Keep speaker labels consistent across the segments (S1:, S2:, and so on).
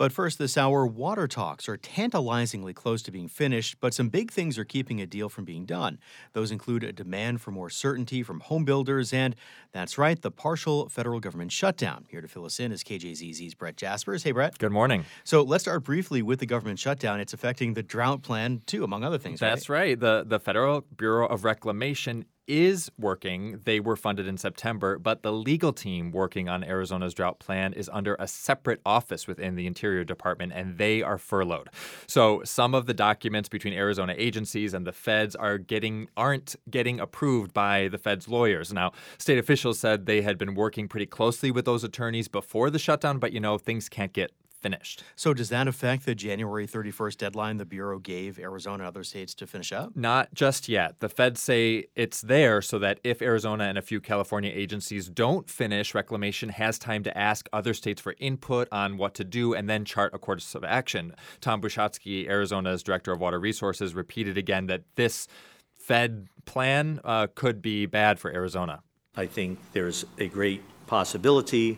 S1: But first this hour, water talks are tantalizingly close to being finished, but some big things are keeping a deal from being done. Those include a demand for more certainty from home builders and, that's right, the partial federal government shutdown. Here to fill us in is KJZZ's Brett Jaspers. Hey, Brett.
S2: Good morning.
S1: So let's start briefly with the government shutdown. It's affecting the drought plan, too, among other things,
S2: That's right. The Federal Bureau of Reclamation is working. They were funded in September, but the legal team working on Arizona's drought plan is under a separate office within the Interior Department, and they are furloughed. So some of the documents between Arizona agencies and the feds aren't getting approved by the feds' lawyers. Now, state officials said they had been working pretty closely with those attorneys before the shutdown, but things can't get finished.
S1: So does that affect the January 31st deadline the Bureau gave Arizona and other states to finish up?
S2: Not just yet. The feds say it's there so that if Arizona and a few California agencies don't finish, Reclamation has time to ask other states for input on what to do and then chart a course of action. Tom Bushatsky, Arizona's Director of Water Resources, repeated again that this Fed plan could be bad for Arizona.
S3: I think there's a great possibility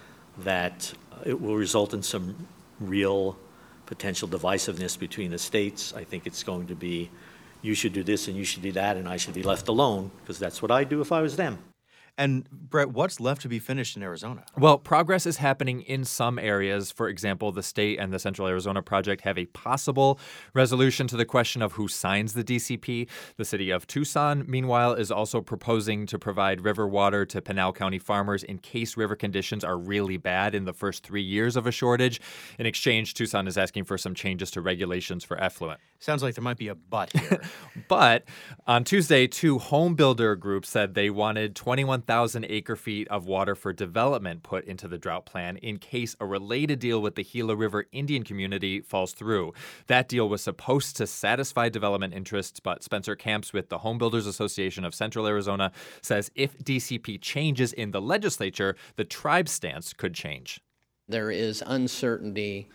S3: that it will result in some real potential divisiveness between the states. I think it's going to be, you should do this and you should do that and I should be left alone, because that's what I'd do if I was them.
S1: And, Brett, what's left to be finished in Arizona?
S2: Well, progress is happening in some areas. For example, the state and the Central Arizona Project have a possible resolution to the question of who signs the DCP. The city of Tucson, meanwhile, is also proposing to provide river water to Pinal County farmers in case river conditions are really bad in the first 3 years of a shortage. In exchange, Tucson is asking for some changes to regulations for effluent.
S1: Sounds like there might be a but here.
S2: But on Tuesday, two home builder groups said they wanted 21,000 acre-feet of water for development put into the drought plan in case a related deal with the Gila River Indian community falls through. That deal was supposed to satisfy development interests, but Spencer Camps with the Home Builders Association of Central Arizona says if DCP changes in the legislature, the tribe's stance could change.
S4: There is uncertainty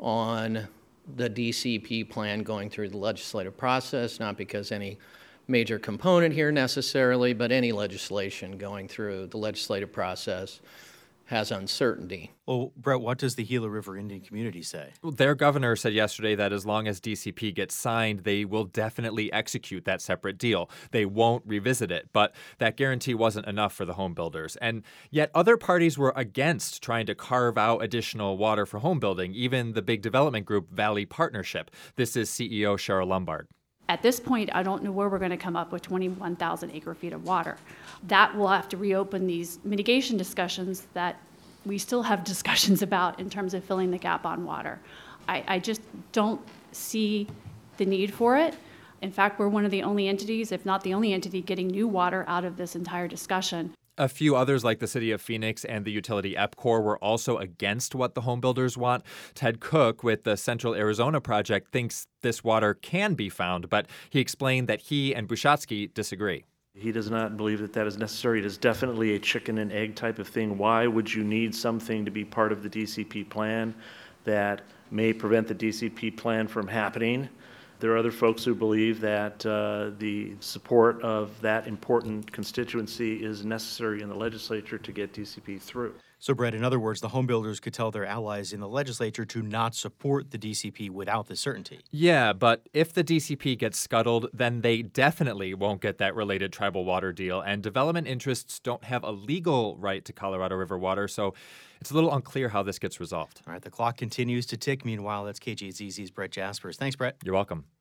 S4: on the DCP plan going through the legislative process, not because any major component here necessarily, but any legislation going through the legislative process has uncertainty.
S1: Well, Brett, what does the Gila River Indian community say?
S2: Well, their governor said yesterday that as long as DCP gets signed, they will definitely execute that separate deal. They won't revisit it, but that guarantee wasn't enough for the home builders. And yet other parties were against trying to carve out additional water for home building, even the big development group Valley Partnership. This is CEO Cheryl Lombard.
S5: At this point, I don't know where we're going to come up with 21,000 acre-feet of water. That will have to reopen these mitigation discussions that we still have discussions about in terms of filling the gap on water. I just don't see the need for it. In fact, we're one of the only entities, if not the only entity, getting new water out of this entire discussion.
S2: A few others, like the city of Phoenix and the utility EPCOR, were also against what the home builders want. Ted Cook with the Central Arizona Project thinks this water can be found, but he explained that he and Bushatsky disagree.
S6: He does not believe that that is necessary. It is definitely a chicken and egg type of thing. Why would you need something to be part of the DCP plan that may prevent the DCP plan from happening? There are other folks who believe that the support of that important constituency is necessary in the legislature to get DCP through.
S1: So, Brett, in other words, the home builders could tell their allies in the legislature to not support the DCP without the certainty.
S2: Yeah, but if the DCP gets scuttled, then they definitely won't get that related tribal water deal, and development interests don't have a legal right to Colorado River water, so it's a little unclear how this gets resolved.
S1: All right, the clock continues to tick. Meanwhile, that's KJZZ's Brett Jaspers. Thanks, Brett.
S2: You're welcome.